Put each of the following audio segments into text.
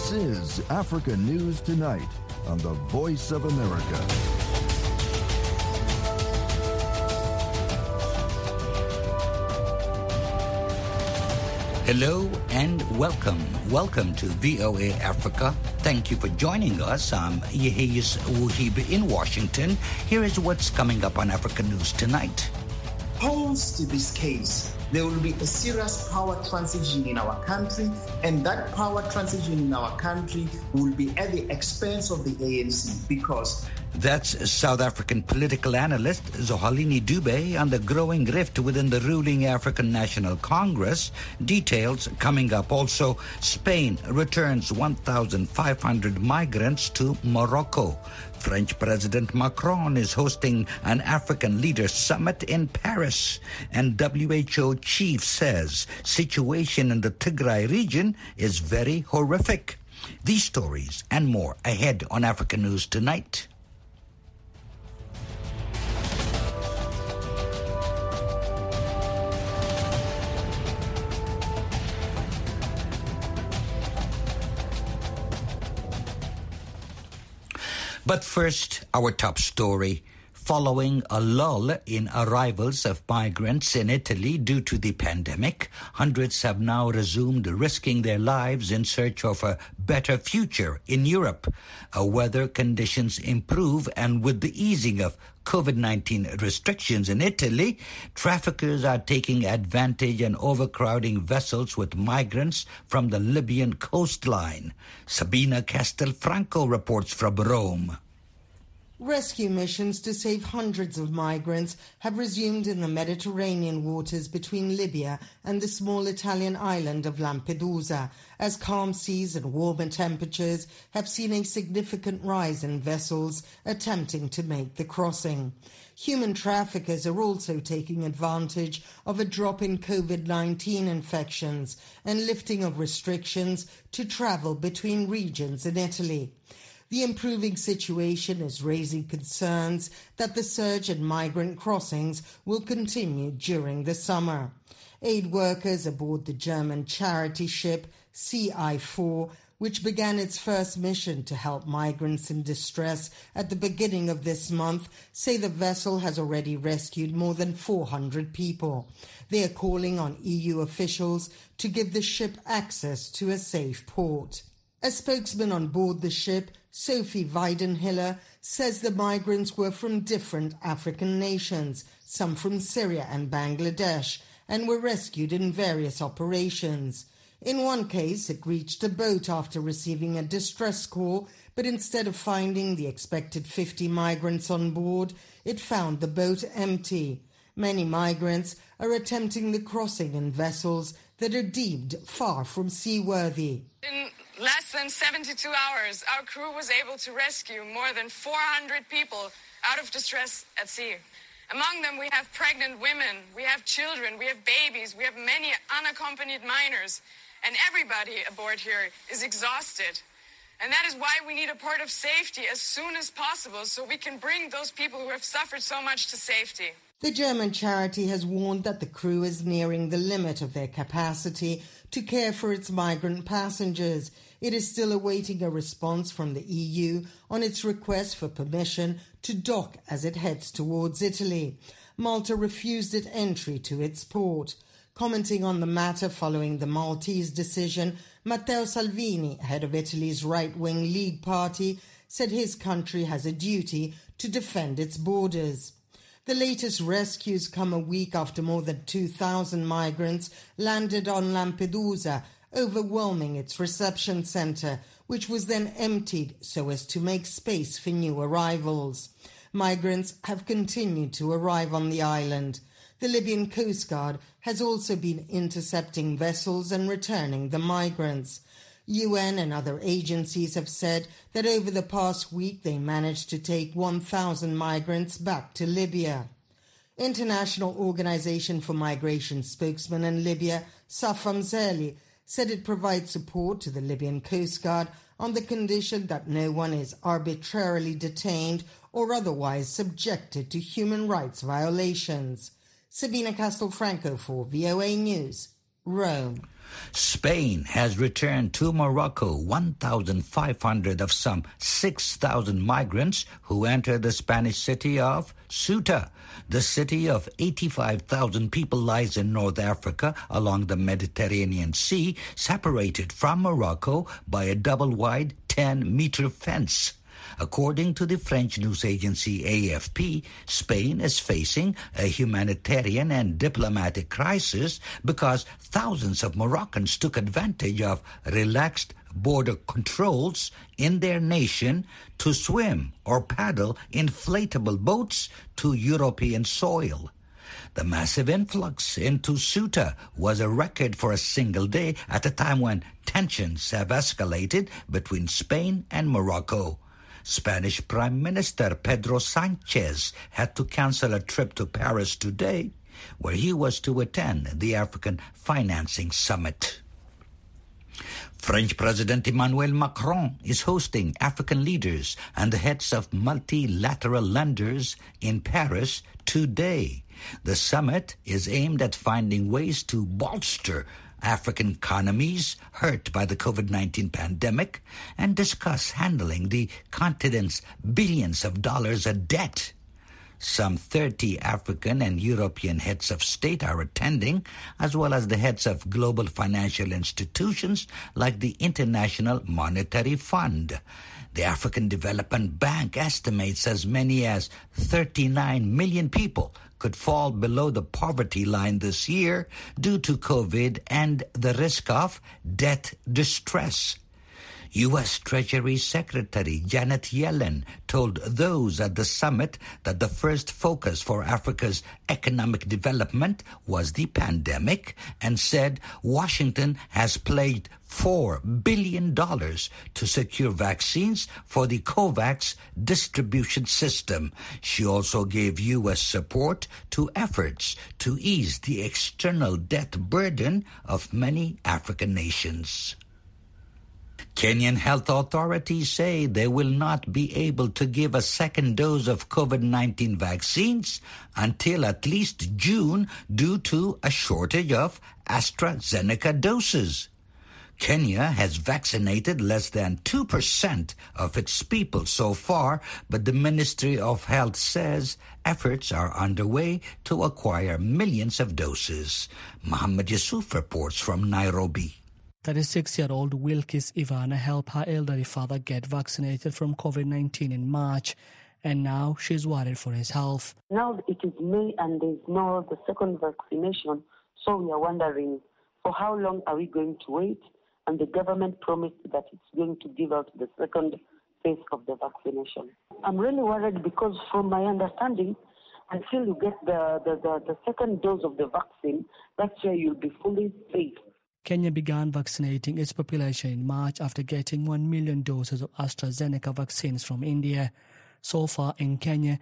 This is Africa News Tonight on the Voice of America. Hello and welcome. Welcome to VOA Africa. Thank you for joining us. I'm Yehis Wuhib in Washington. Here is what's coming up on Africa News Tonight. Post this case, there will be a serious power transition in our country, and that power transition in our country will be at the expense of the ANC because... That's South African political analyst Zohalini Dube on the growing rift within the ruling African National Congress. Details coming up. Also, Spain returns 1,500 migrants to Morocco. French President Macron is hosting an African Leaders Summit in Paris. And WHO chief says situation in the Tigray region is very horrific. These stories and more ahead on Africa News Tonight. But first, our top story. Following a lull in arrivals of migrants in Italy due to the pandemic, hundreds have now resumed risking their lives in search of a better future in Europe. Weather conditions improve, and with the easing of COVID-19 restrictions in Italy, traffickers are taking advantage and overcrowding vessels with migrants from the Libyan coastline. Sabina Castelfranco reports from Rome. Rescue missions to save hundreds of migrants have resumed in the Mediterranean waters between Libya and the small Italian island of Lampedusa, as calm seas and warmer temperatures have seen a significant rise in vessels attempting to make the crossing. Human traffickers are also taking advantage of a drop in COVID-19 infections and lifting of restrictions to travel between regions in Italy. The improving situation is raising concerns that the surge in migrant crossings will continue during the summer. Aid workers aboard the German charity ship CI4, which began its first mission to help migrants in distress at the beginning of this month, say the vessel has already rescued more than 400 people. They are calling on EU officials to give the ship access to a safe port. A spokesman on board the ship, Sophie Weidenhiller, says the migrants were from different African nations, some from Syria and Bangladesh, and were rescued in various operations. In one case, it reached a boat after receiving a distress call, but instead of finding the expected 50 migrants on board, it found the boat empty. Many migrants are attempting the crossing in vessels that are deemed far from seaworthy. In less than 72 hours, our crew was able to rescue more than 400 people out of distress at sea. Among them, we have pregnant women, we have children, we have babies, we have many unaccompanied minors, and everybody aboard here is exhausted. And that is why we need a port of safety as soon as possible so we can bring those people who have suffered so much to safety. The German charity has warned that the crew is nearing the limit of their capacity to care for its migrant passengers. It is still awaiting a response from the EU on its request for permission to dock as it heads towards Italy. Malta refused it entry to its port. Commenting on the matter following the Maltese decision, Matteo Salvini, head of Italy's right-wing League Party, said his country has a duty to defend its borders. The latest rescues come a week after more than 2,000 migrants landed on Lampedusa, overwhelming its reception centre, which was then emptied so as to make space for new arrivals. Migrants have continued to arrive on the island. The Libyan Coast Guard has also been intercepting vessels and returning the migrants. UN and other agencies have said that over the past week they managed to take 1,000 migrants back to Libya. International Organization for Migration spokesman in Libya, Safam Zerli, said it provides support to the Libyan Coast Guard on the condition that no one is arbitrarily detained or otherwise subjected to human rights violations. Sabina Castelfranco for VOA News, Rome. Spain has returned to Morocco 1,500 of some 6,000 migrants who entered the Spanish city of Ceuta. The city of 85,000 people lies in North Africa along the Mediterranean Sea, separated from Morocco by a double-wide 10-meter fence. According to the French news agency AFP, Spain is facing a humanitarian and diplomatic crisis because thousands of Moroccans took advantage of relaxed border controls in their nation to swim or paddle inflatable boats to European soil. The massive influx into Ceuta was a record for a single day at a time when tensions have escalated between Spain and Morocco. Spanish Prime Minister Pedro Sanchez had to cancel a trip to Paris today, where he was to attend the African Financing Summit. French President Emmanuel Macron is hosting African leaders and the heads of multilateral lenders in Paris today. The summit is aimed at finding ways to bolster African economies hurt by the COVID-19 pandemic and discuss handling the continent's billions of dollars of debt. Some 30 African and European heads of state are attending, as well as the heads of global financial institutions like the International Monetary Fund. The African Development Bank estimates as many as 39 million people could fall below the poverty line this year due to COVID and the risk of debt distress. U.S. Treasury Secretary Janet Yellen told those at the summit that the first focus for Africa's economic development was the pandemic and said Washington has pledged $4 billion to secure vaccines for the COVAX distribution system. She also gave U.S. support to efforts to ease the external debt burden of many African nations. Kenyan health authorities say they will not be able to give a second dose of COVID-19 vaccines until at least June due to a shortage of AstraZeneca doses. Kenya has vaccinated less than 2% of its people so far, but the Ministry of Health says efforts are underway to acquire millions of doses. Muhammad Yusuf reports from Nairobi. 36-year-old Wilkis Ivana helped her elderly father get vaccinated from COVID-19 in March, and now she's worried for his health. Now it is May and there's no the second vaccination, so we are wondering for how long are we going to wait? And the government promised that it's going to give out the second phase of the vaccination. I'm really worried because from my understanding, until you get the second dose of the vaccine, that's where you'll be fully safe. Kenya began vaccinating its population in March after getting 1 million doses of AstraZeneca vaccines from India. So far in Kenya,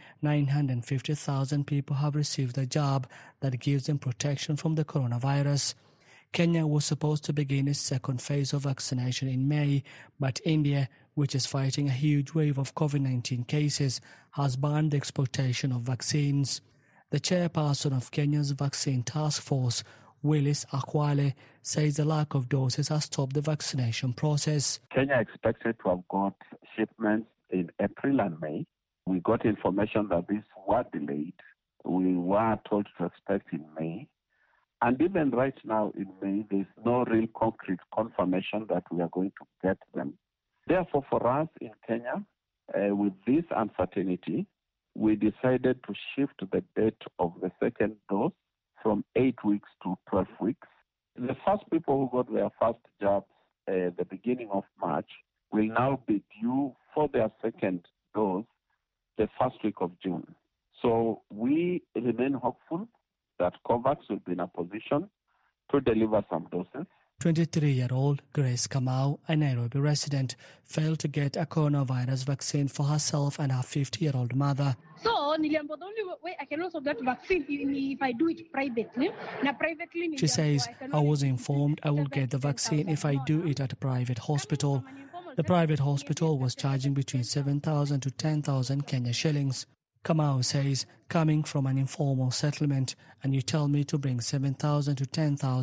950,000 people have received a jab that gives them protection from the coronavirus. Kenya was supposed to begin its second phase of vaccination in May, but India, which is fighting a huge wave of COVID-19 cases, has banned the exportation of vaccines. The chairperson of Kenya's vaccine task force, Willis Akwale, says the lack of doses has stopped the vaccination process. Kenya expected to have got shipments in April and May. We got information that these were delayed. We were told to expect in May. And even right now in May, there's no real concrete confirmation that we are going to get them. Therefore, for us in Kenya, with this uncertainty, we decided to shift the date of the second dose from 8 weeks to 12 weeks. The first people who got their first jabs at the beginning of March will now be due for their second dose the first week of June. So we remain hopeful that COVAX will be in a position to deliver some doses. 23-year-old Grace Kamau, a Nairobi resident, failed to get a coronavirus vaccine for herself and her 50-year-old mother. So, the only way I can also get vaccine if I do it privately. She says, I was informed I will get the vaccine if I do it at a private hospital. The private hospital was charging between 7,000 to 10,000 Kenya shillings. Kamau says, coming from an informal settlement and you tell me to bring 7,000 to 10,000,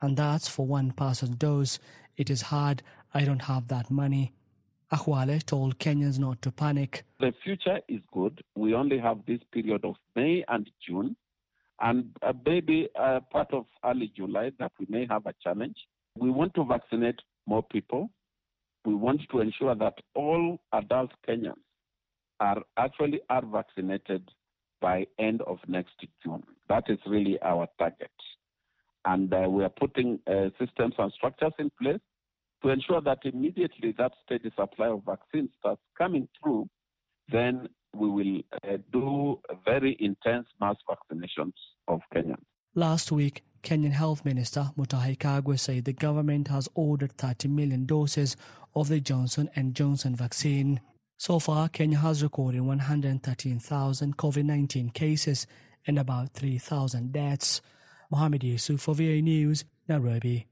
And that's for one person's dose. It is hard. I don't have that money. Akhwale told Kenyans not to panic. The future is good. We only have this period of May and June, and maybe part of early July that we may have a challenge. We want to vaccinate more people. We want to ensure that all adult Kenyans are vaccinated by end of next June. That is really our target. And we are putting systems and structures in place to ensure that immediately that steady supply of vaccines starts coming through, then we will do very intense mass vaccinations of Kenyans. Last week, Kenyan Health Minister Mutahi Kagwe said the government has ordered 30 million doses of the Johnson & Johnson vaccine. So far, Kenya has recorded 113,000 COVID-19 cases and about 3,000 deaths. Mohammed Yusuf for VOA News, Nairobi.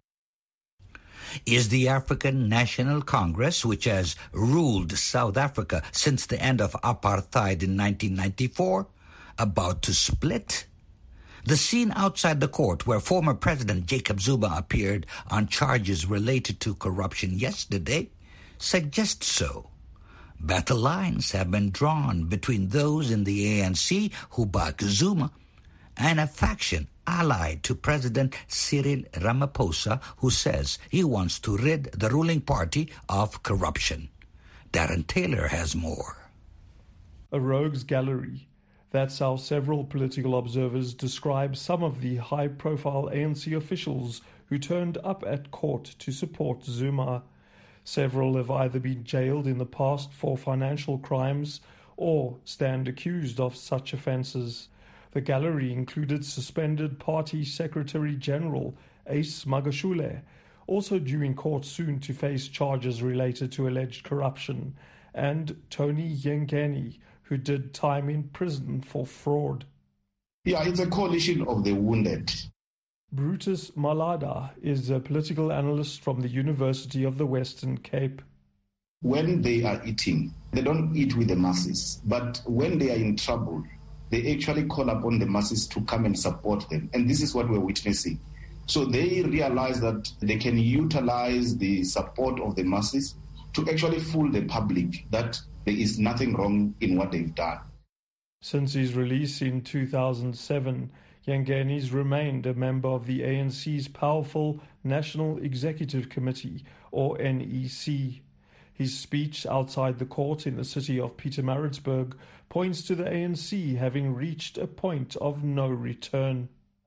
Is the African National Congress, which has ruled South Africa since the end of apartheid in 1994, about to split? The scene outside the court where former President Jacob Zuma appeared on charges related to corruption yesterday suggests so. Battle lines have been drawn between those in the ANC who back Zuma and a faction allied to President Cyril Ramaphosa who says he wants to rid the ruling party of corruption. Darren Taylor has more. A rogues gallery. That's how several political observers describe some of the high-profile ANC officials who turned up at court to support Zuma. Several have either been jailed in the past for financial crimes or stand accused of such offences. The gallery included suspended Party Secretary-General Ace Magashule, also due in court soon to face charges related to alleged corruption, and Tony Yengeni, who did time in prison for fraud. Yeah, it's a coalition of the wounded. Brutus Malada is a political analyst from the University of the Western Cape. When they are eating, they don't eat with the masses, but when they are in trouble, they actually call upon the masses to come and support them. And this is what we're witnessing. So they realize that they can utilize the support of the masses to actually fool the public that there is nothing wrong in what they've done. Since his release in 2007, Yengeni's remained a member of the ANC's powerful National Executive Committee, or NEC. His speech outside the court in the city of Pietermaritzburg points to the ANC having reached a point of no return.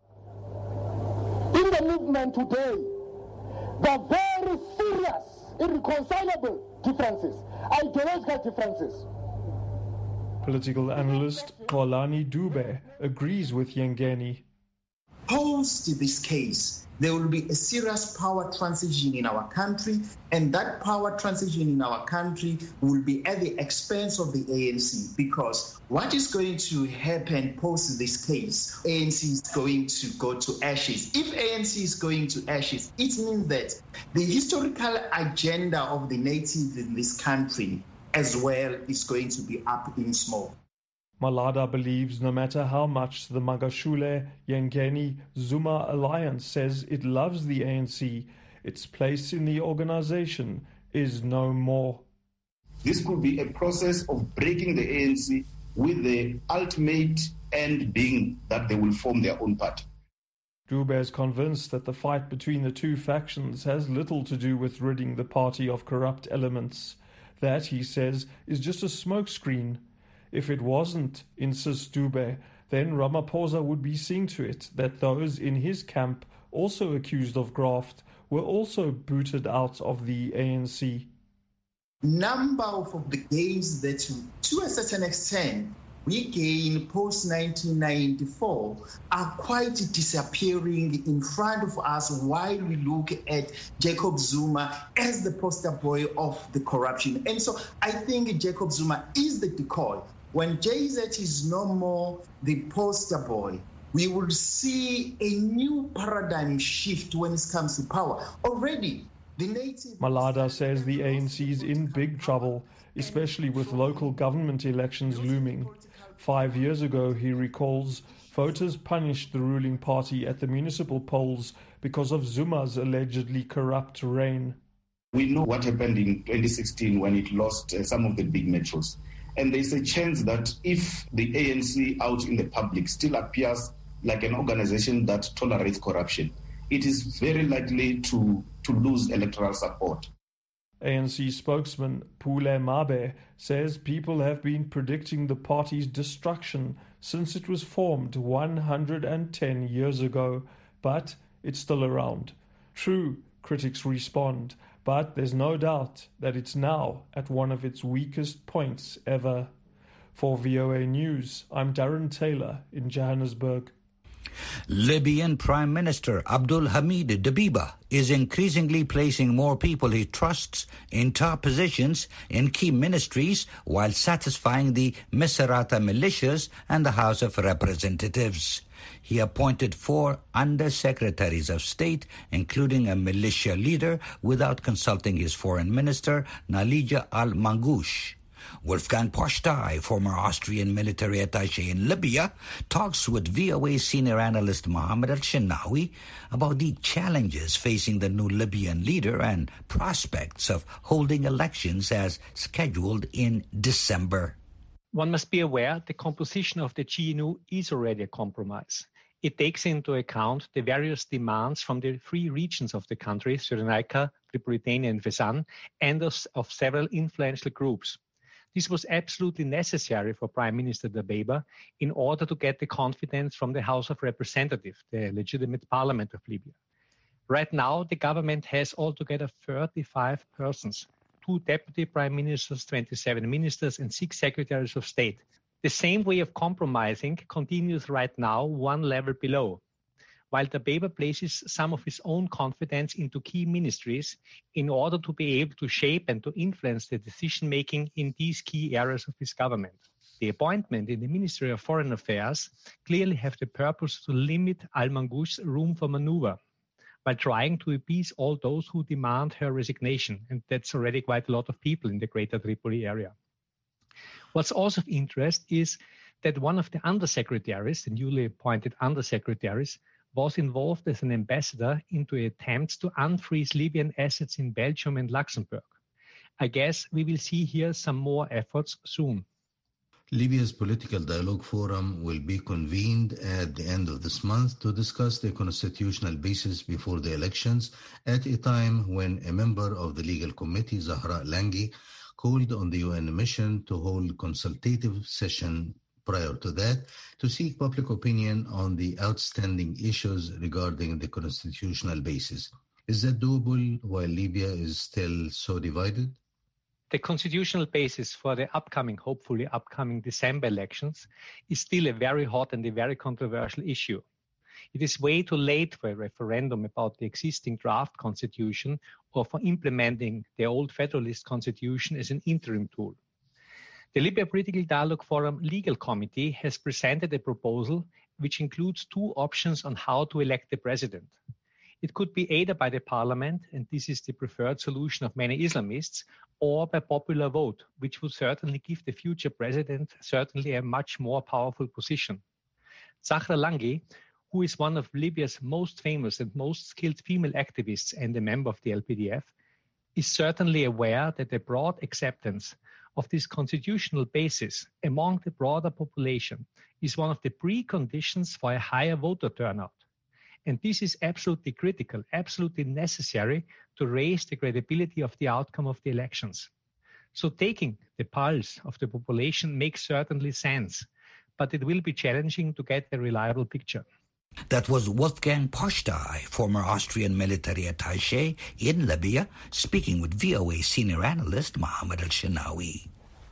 In the movement today, there are very serious, irreconcilable differences, ideological differences. Political analyst Xolani Dube agrees with Yengeni. Post this case, there will be a serious power transition in our country, and that power transition in our country will be at the expense of the ANC, because what is going to happen post this case, ANC is going to go to ashes. If ANC is going to ashes, it means that the historical agenda of the native in this country as well is going to be up in smoke. Malada believes no matter how much the Magashule, Yengeni, Zuma alliance says it loves the ANC, its place in the organization is no more. This could be a process of breaking the ANC with the ultimate end being that they will form their own party. Dube is convinced that the fight between the two factions has little to do with ridding the party of corrupt elements. That, he says, is just a smokescreen. If it wasn't, insists Dube, then Ramaphosa would be seeing to it that those in his camp also accused of graft were also booted out of the ANC. Number of the gains that, to a certain extent, we gain post-1994 are quite disappearing in front of us while we look at Jacob Zuma as the poster boy of the corruption. And so I think Jacob Zuma is the decoy. When JZ is no more the poster boy, we will see a new paradigm shift when it comes to power. Already, the native... Malada says the ANC is in big trouble, especially with local government elections looming. 5 years ago, he recalls, voters punished the ruling party at the municipal polls because of Zuma's allegedly corrupt reign. We know what happened in 2016 when it lost some of the big metros. And there's a chance that if the ANC out in the public still appears like an organization that tolerates corruption, it is very likely to lose electoral support. ANC spokesman Pule Mabe says people have been predicting the party's destruction since it was formed 110 years ago, but it's still around. True, critics respond, but there's no doubt that it's now at one of its weakest points ever. For VOA News, I'm Darren Taylor in Johannesburg. Libyan Prime Minister Abdul Hamid Dbeibah is increasingly placing more people he trusts in top positions in key ministries while satisfying the Misrata militias and the House of Representatives. He appointed 4 undersecretaries of state, including a militia leader, without consulting his foreign minister, Nalija Al-Mangoush. Wolfgang Postai, former Austrian military attaché in Libya, talks with VOA senior analyst Mohammed Al-Shinawi about the challenges facing the new Libyan leader and prospects of holding elections as scheduled in December. One must be aware the composition of the GNU is already a compromise. It takes into account the various demands from the 3 regions of the country, Cyrenaica, Tripolitania and Fezzan, and of several influential groups. This was absolutely necessary for Prime Minister Dbeibah in order to get the confidence from the House of Representatives, the legitimate parliament of Libya. Right now, the government has altogether 35 persons, 2 deputy prime ministers, 27 ministers, and 6 secretaries of state. The same way of compromising continues right now, 1 level below. While Dbeibah places some of his own confidence into key ministries in order to be able to shape and to influence the decision-making in these key areas of his government. The appointment in the Ministry of Foreign Affairs clearly have the purpose to limit Al-Mangoush's room for maneuver, while trying to appease all those who demand her resignation, and that's already quite a lot of people in the Greater Tripoli area. What's also of interest is that one of the undersecretaries, the newly appointed undersecretaries, was involved as an ambassador into attempts to unfreeze Libyan assets in Belgium and Luxembourg. I guess we will see here some more efforts soon. Libya's Political Dialogue Forum will be convened at the end of this month to discuss the constitutional basis before the elections at a time when a member of the legal committee, Zahra Langi, called on the UN mission to hold consultative session prior to that to seek public opinion on the outstanding issues regarding the constitutional basis. Is that doable while Libya is still so divided? The constitutional basis for the hopefully upcoming December elections is still a very hot and a very controversial issue. It is way too late for a referendum about the existing draft constitution or for implementing the old Federalist constitution as an interim tool. The Libya Political Dialogue Forum Legal Committee has presented a proposal which includes 2 options on how to elect the president. It could be either by the parliament, and this is the preferred solution of many Islamists, or by popular vote, which would certainly give the future president certainly a much more powerful position. Zahra Langi, who is one of Libya's most famous and most skilled female activists and a member of the LPDF, is certainly aware that a broad acceptance of this constitutional basis among the broader population is one of the preconditions for a higher voter turnout. And this is absolutely critical, absolutely necessary to raise the credibility of the outcome of the elections. So taking the pulse of the population makes certainly sense, but it will be challenging to get a reliable picture. That was Wolfgang Postai, former Austrian military attaché in Libya, speaking with VOA senior analyst Mohammed Al-Shinawi.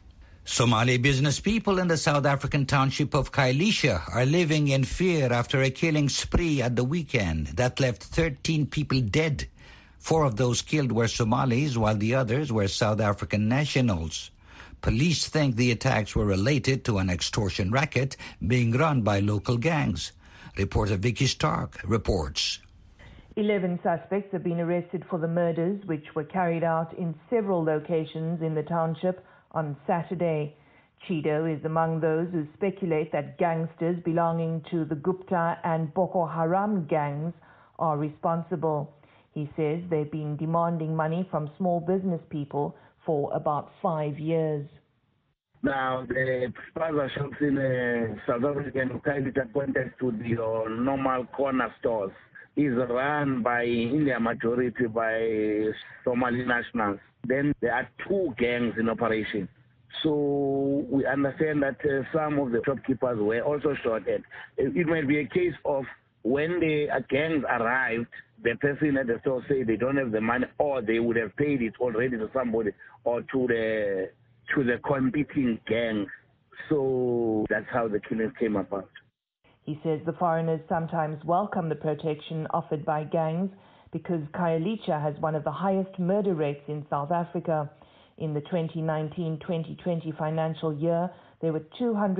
Somali business people in the South African township of Khayelitsha are living in fear after a killing spree at the weekend that left 13 people dead. 4 of those killed were Somalis, while the others were South African nationals. Police think the attacks were related to an extortion racket being run by local gangs. Reporter Vicky Stark reports. 11 suspects have been arrested for the murders, which were carried out in several locations in the township on Saturday. Chido is among those who speculate that gangsters belonging to the Gupta and Boko Haram gangs are responsible. He says they've been demanding money from small business people for about 5 years. Now, the spaza shops in South Africa are pointed to the normal corner stores. Is run by, in their majority, by Somali nationals. Then there are 2 gangs in operation. So we understand that some of the shopkeepers were also shorted. It might be a case of when the gangs arrived, the person at the store said they don't have the money, or they would have paid it already to somebody or to the competing gang. So that's how the killings came about. He says the foreigners sometimes welcome the protection offered by gangs because Khayelitsha has one of the highest murder rates in South Africa. In the 2019-2020 financial year, there were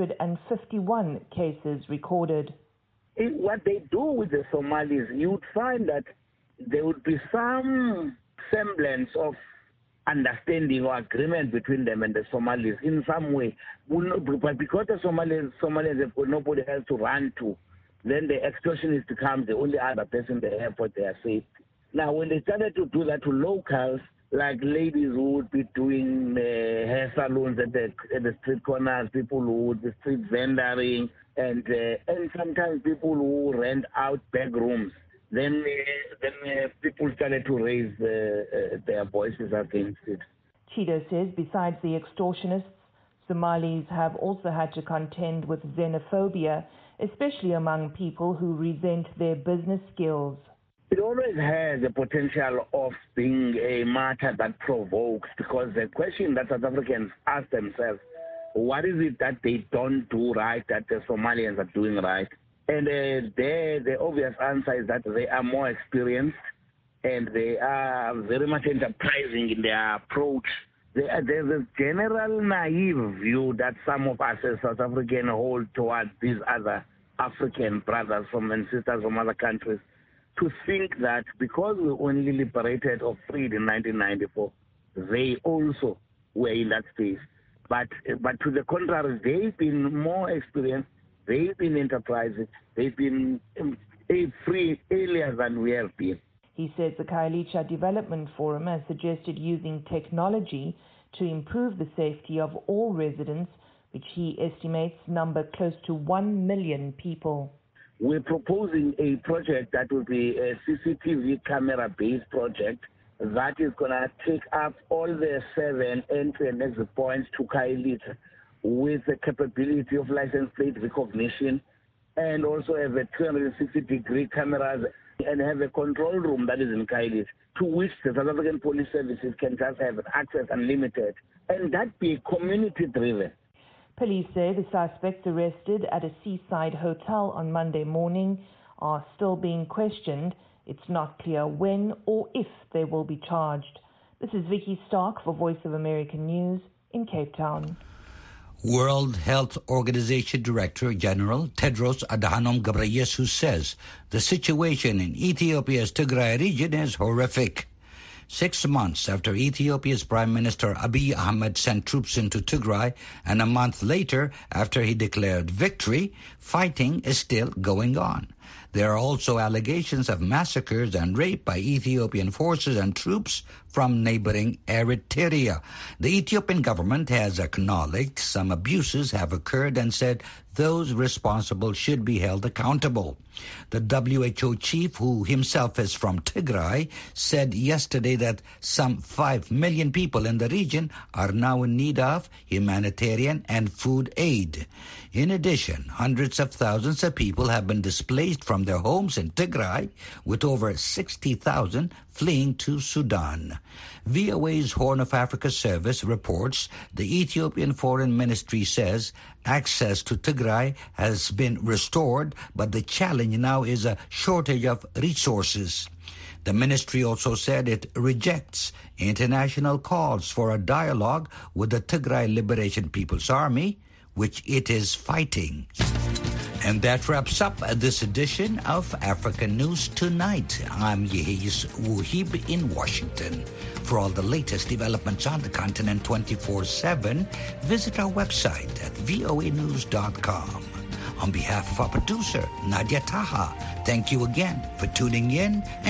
251 cases recorded. What they do with the Somalis, you'd find that there would be some semblance of understanding or agreement between them and the Somalis in some way. But because the Somalians have got nobody else to run to, then the extortionist becomes the only other person they have for their safety. Now, when they started to do that to locals, like ladies who would be doing hair salons at the street corners, people who would be street vendoring, and sometimes people who rent out back rooms. Then people started to raise their voices against it. Chido says besides the extortionists, Somalis have also had to contend with xenophobia, especially among people who resent their business skills. It always has the potential of being a matter that provokes, because the question that South Africans ask themselves, what is it that they don't do right that the Somalians are doing right? And the obvious answer is that they are more experienced and they are very much enterprising in their approach. There's a general naive view that some of us as South Africans hold towards these other African brothers and sisters from other countries, to think that because we only liberated or freed in 1994, they also were in that space. But to the contrary, they've been more experienced, they've been enterprising, they've been free earlier than we have been. He says the Khayelitsha Development Forum has suggested using technology to improve the safety of all residents, which he estimates number close to 1 million people. We're proposing a project that will be a CCTV camera-based project that is going to take up all the 7 entry and exit points to Khayelitsha with the capability of license plate recognition, and also have a 360-degree cameras and have a control room that is in Khayelitsha, to which the South African Police Services can just have access unlimited, and that be community-driven. Police say the suspects arrested at a seaside hotel on Monday morning are still being questioned. It's not clear when or if they will be charged. This is Vicky Stark for Voice of America News in Cape Town. World Health Organization Director General Tedros Adhanom Ghebreyesus says the situation in Ethiopia's Tigray region is horrific. 6 months after Ethiopia's Prime Minister Abiy Ahmed sent troops into Tigray, and a month later after he declared victory, fighting is still going on. There are also allegations of massacres and rape by Ethiopian forces and troops from neighboring Eritrea. The Ethiopian government has acknowledged some abuses have occurred and said those responsible should be held accountable. The WHO chief, who himself is from Tigray, said yesterday that some 5 million people in the region are now in need of humanitarian and food aid. In addition, hundreds of thousands of people have been displaced from their homes in Tigray, with over 60,000 fleeing to Sudan. VOA's Horn of Africa service reports the Ethiopian Foreign Ministry says access to Tigray has been restored, but the challenge now is a shortage of resources. The ministry also said it rejects international calls for a dialogue with the Tigray Liberation People's Army, which it is fighting. And that wraps up this edition of African News Tonight. I'm Yehiz Wuhib in Washington. For all the latest developments on the continent 24/7, visit our website at voanews.com. On behalf of our producer, Nadia Taha, thank you again for tuning in.